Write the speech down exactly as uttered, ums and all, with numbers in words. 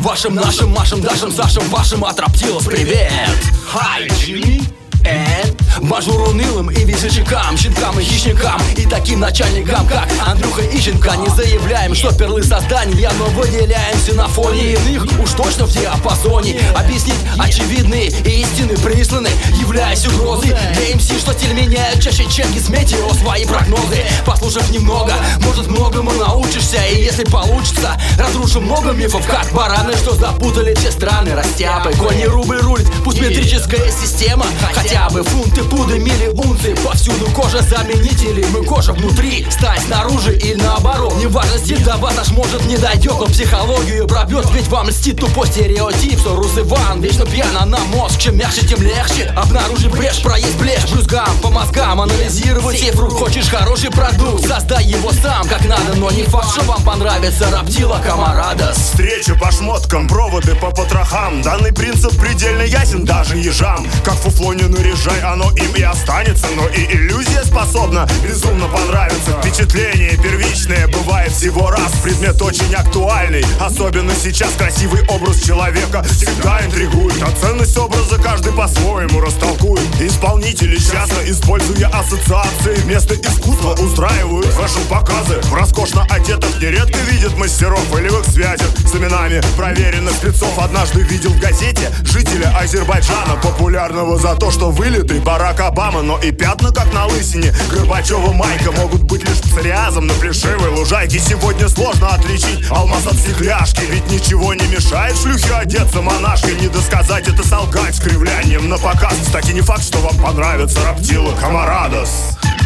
Вашим, нашим, машем, дашим, Сашем, вашим от Раптилос привет! Хай, Джимми! Мажору унылым и весельчакам, щенкам и хищникам, и таким начальникам, как Андрюха и Щенка. Не заявляем, что перлы создания, но выделяемся на фоне иных, уж точно в диапазоне. Объяснить очевидные истины присланы, являясь угрозой для эм си, что стиль меняет чаще, чем Гизметео свои прогнозы. Послушав немного, может многому научишься, и если получится, разрушим много мифов, как бараны, что запутали все страны. Растяпы, кони, рубль рулит, пусть метрическая система, хотя бы фунты, пуды, мили, унции. Повсюду кожа заменителей, мы кожа внутри, сталь снаружи или наоборот. Неважно, стиль до вас аж может не дойдет, но психологию пробьет, ведь вам льстит тупой стереотип, что Рус Иван вечно пьян, а на мозг чем мягче, тем легче. Обнаружить брешь, проесть блеш, брюзгам по мозгам, анализировать сейфрук. Хочешь хороший продукт, создай его сам как надо, но не факт, что вам понравится Раптила Камарадос. Встречи по шмоткам, проводы по потрохам. Данный принцип предельно ясен даже ежам. Как фуфло не наряжай, оно им и останется. Но и иллюзия способна безумно понравиться. Впечатление первичное бывает всего раз. Предмет очень актуальный, особенно сейчас. Красивый образ человека всегда интригует, а ценность образа каждый по-своему растолкует. Исполнители, часто используя ассоциации, вместо искусства устраивают фэшн-показы. В роскошно одетых нередко видят мастеров полевых связях с именами проверенных спецов. Однажды видел в газете жителя Азербайджана, популярного за то, что вылитый Барак Обама. Но и пятна, как на лысине Горбачева майка, могут быть лишь псориазом на плешивой лужайке. Сегодня сложно отличить алмаз от стекляшки, ведь ничего не мешает шлюхе одеться монашкой. Не досказать это, солгать с кривлянием на показ. Кстати, не факт, что вам понравится Раптила Камарадос.